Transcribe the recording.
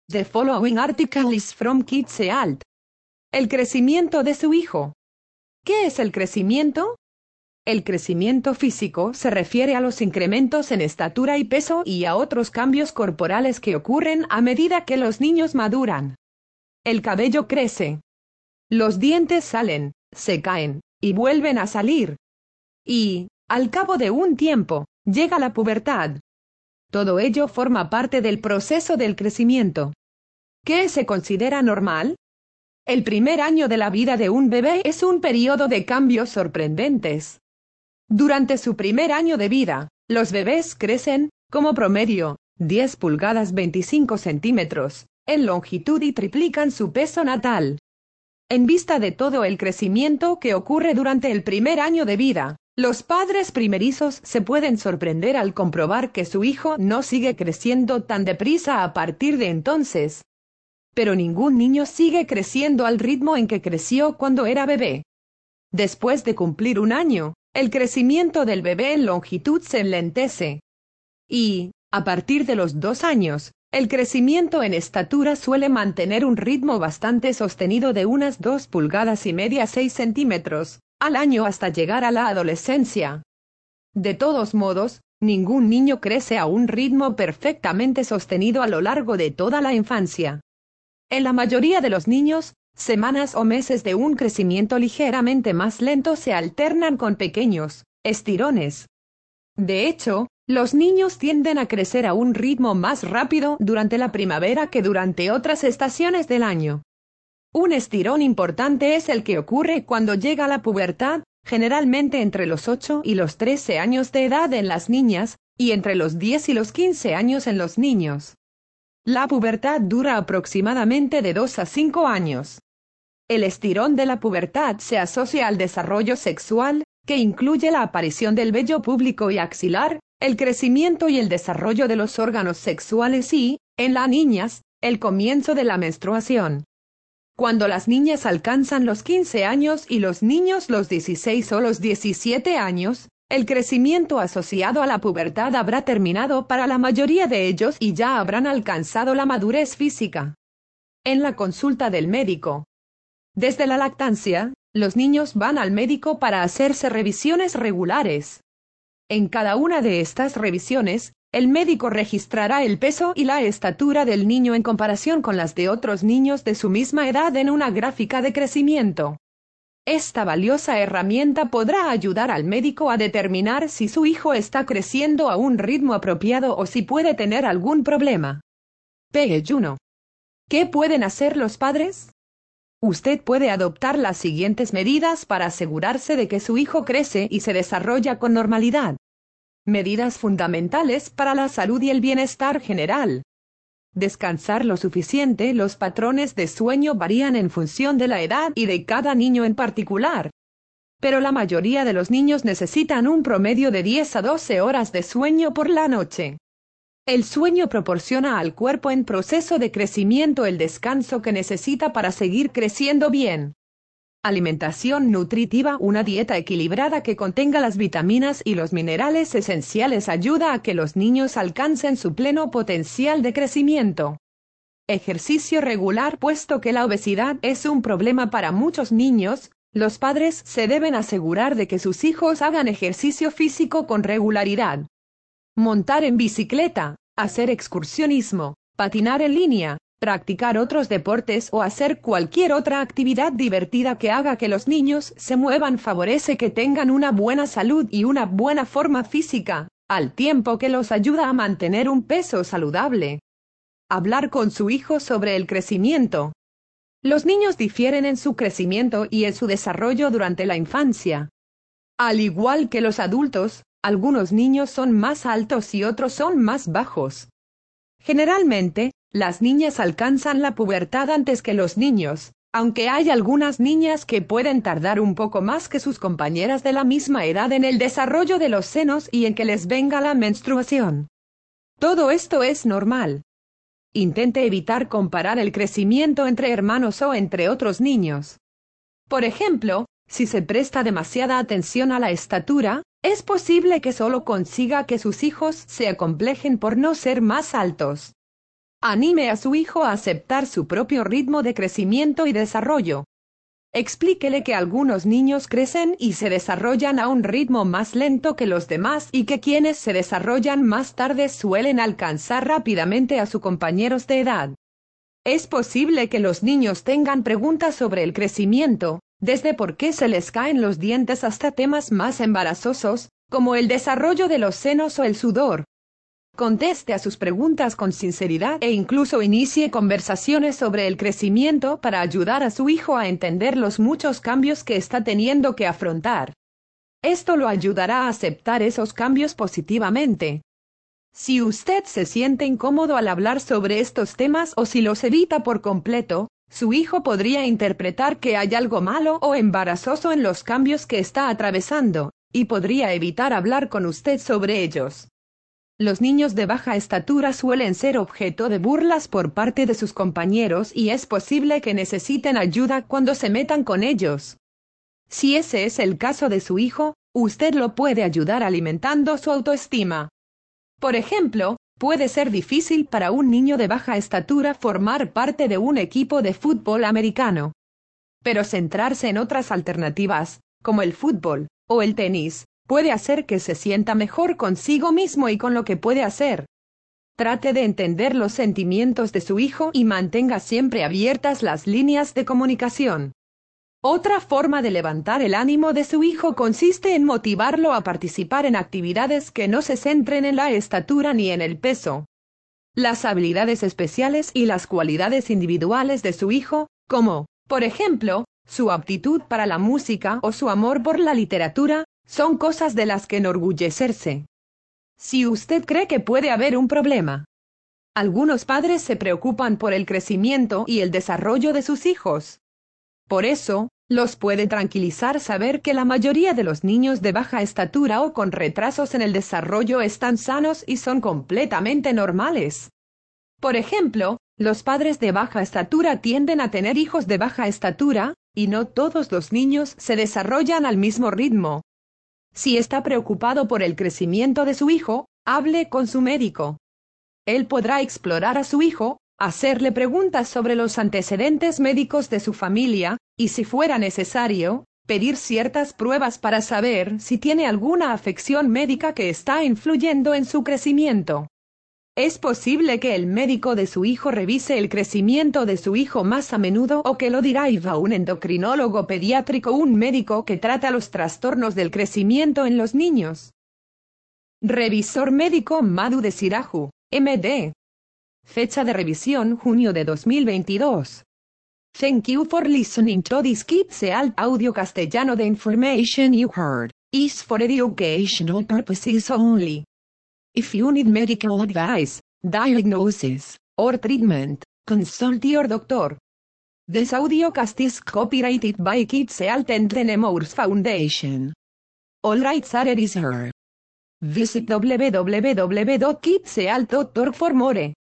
The following article is from Kids.Alt. El crecimiento de su hijo. ¿Qué es el crecimiento? El crecimiento físico se refiere a los incrementos en estatura y peso y a otros cambios corporales que ocurren a medida que los niños maduran. El cabello crece. Los dientes salen, se caen, y vuelven a salir. Y, al cabo de un tiempo, llega la pubertad. Todo ello forma parte del proceso del crecimiento. ¿Qué se considera normal? El primer año de la vida de un bebé es un periodo de cambios sorprendentes. Durante su primer año de vida, los bebés crecen, como promedio, 10 pulgadas 25 centímetros, en longitud y triplican su peso natal. En vista de todo el crecimiento que ocurre durante el primer año de vida, los padres primerizos se pueden sorprender al comprobar que su hijo no sigue creciendo tan deprisa a partir de entonces. Pero ningún niño sigue creciendo al ritmo en que creció cuando era bebé. Después de cumplir un año, el crecimiento del bebé en longitud se enlentece. Y, a partir de los 2 años, el crecimiento en estatura suele mantener un ritmo bastante sostenido de unas 2 pulgadas y media 6 centímetros al año hasta llegar a la adolescencia. De todos modos, ningún niño crece a un ritmo perfectamente sostenido a lo largo de toda la infancia. En la mayoría de los niños, semanas o meses de un crecimiento ligeramente más lento se alternan con pequeños estirones. De hecho, los niños tienden a crecer a un ritmo más rápido durante la primavera que durante otras estaciones del año. Un estirón importante es el que ocurre cuando llega la pubertad, generalmente entre los 8 y los 13 años de edad en las niñas, y entre los 10 y los 15 años en los niños. La pubertad dura aproximadamente de 2 a 5 años. El estirón de la pubertad se asocia al desarrollo sexual, que incluye la aparición del vello púbico y axilar, el crecimiento y el desarrollo de los órganos sexuales y, en las niñas, el comienzo de la menstruación. Cuando las niñas alcanzan los 15 años y los niños los 16 o los 17 años, el crecimiento asociado a la pubertad habrá terminado para la mayoría de ellos y ya habrán alcanzado la madurez física. En la consulta del médico. Desde la lactancia, los niños van al médico para hacerse revisiones regulares. En cada una de estas revisiones, el médico registrará el peso y la estatura del niño en comparación con las de otros niños de su misma edad en una gráfica de crecimiento. Esta valiosa herramienta podrá ayudar al médico a determinar si su hijo está creciendo a un ritmo apropiado o si puede tener algún problema. Page 1. ¿Qué pueden hacer los padres? Usted puede adoptar las siguientes medidas para asegurarse de que su hijo crece y se desarrolla con normalidad. Medidas fundamentales para la salud y el bienestar general. Descansar lo suficiente. Los patrones de sueño varían en función de la edad y de cada niño en particular. Pero la mayoría de los niños necesitan un promedio de 10 a 12 horas de sueño por la noche. El sueño proporciona al cuerpo en proceso de crecimiento el descanso que necesita para seguir creciendo bien. Alimentación nutritiva. Una dieta equilibrada que contenga las vitaminas y los minerales esenciales ayuda a que los niños alcancen su pleno potencial de crecimiento. Ejercicio regular. Puesto que la obesidad es un problema para muchos niños, los padres se deben asegurar de que sus hijos hagan ejercicio físico con regularidad. Montar en bicicleta, hacer excursionismo, patinar en línea, practicar otros deportes o hacer cualquier otra actividad divertida que haga que los niños se muevan favorece que tengan una buena salud y una buena forma física, al tiempo que los ayuda a mantener un peso saludable. Hablar con su hijo sobre el crecimiento. Los niños difieren en su crecimiento y en su desarrollo durante la infancia. Al igual que los adultos, algunos niños son más altos y otros son más bajos. Generalmente, las niñas alcanzan la pubertad antes que los niños, aunque hay algunas niñas que pueden tardar un poco más que sus compañeras de la misma edad en el desarrollo de los senos y en que les venga la menstruación. Todo esto es normal. Intente evitar comparar el crecimiento entre hermanos o entre otros niños. Por ejemplo, si se presta demasiada atención a la estatura, es posible que solo consiga que sus hijos se acomplejen por no ser más altos. Anime a su hijo a aceptar su propio ritmo de crecimiento y desarrollo. Explíquele que algunos niños crecen y se desarrollan a un ritmo más lento que los demás y que quienes se desarrollan más tarde suelen alcanzar rápidamente a sus compañeros de edad. Es posible que los niños tengan preguntas sobre el crecimiento, desde por qué se les caen los dientes hasta temas más embarazosos, como el desarrollo de los senos o el sudor. Conteste a sus preguntas con sinceridad e incluso inicie conversaciones sobre el crecimiento para ayudar a su hijo a entender los muchos cambios que está teniendo que afrontar. Esto lo ayudará a aceptar esos cambios positivamente. Si usted se siente incómodo al hablar sobre estos temas o si los evita por completo, su hijo podría interpretar que hay algo malo o embarazoso en los cambios que está atravesando, y podría evitar hablar con usted sobre ellos. Los niños de baja estatura suelen ser objeto de burlas por parte de sus compañeros y es posible que necesiten ayuda cuando se metan con ellos. Si ese es el caso de su hijo, usted lo puede ayudar alimentando su autoestima. Por ejemplo, puede ser difícil para un niño de baja estatura formar parte de un equipo de fútbol americano. Pero centrarse en otras alternativas, como el fútbol o el tenis, puede hacer que se sienta mejor consigo mismo y con lo que puede hacer. Trate de entender los sentimientos de su hijo y mantenga siempre abiertas las líneas de comunicación. Otra forma de levantar el ánimo de su hijo consiste en motivarlo a participar en actividades que no se centren en la estatura ni en el peso. Las habilidades especiales y las cualidades individuales de su hijo, como, por ejemplo, su aptitud para la música o su amor por la literatura, son cosas de las que enorgullecerse. Si usted cree que puede haber un problema. Algunos padres se preocupan por el crecimiento y el desarrollo de sus hijos. Por eso, los puede tranquilizar saber que la mayoría de los niños de baja estatura o con retrasos en el desarrollo están sanos y son completamente normales. Por ejemplo, los padres de baja estatura tienden a tener hijos de baja estatura, y no todos los niños se desarrollan al mismo ritmo. Si está preocupado por el crecimiento de su hijo, hable con su médico. Él podrá explorar a su hijo, hacerle preguntas sobre los antecedentes médicos de su familia, y si fuera necesario, pedir ciertas pruebas para saber si tiene alguna afección médica que está influyendo en su crecimiento. Es posible que el médico de su hijo revise el crecimiento de su hijo más a menudo o que lo dirija a un endocrinólogo pediátrico o un médico que trata los trastornos del crecimiento en los niños. Revisor médico Madhu Desirajú, MD. Fecha de revisión junio de 2022. Thank you for listening to this KidSealt audio castellano. The information you heard is for educational purposes only. If you need medical advice, diagnosis, or treatment, consult your doctor. This audiocast is copyrighted by KidSealt and the Nemours Foundation. All rights are reserved. Visit www.kidsealt.org for more.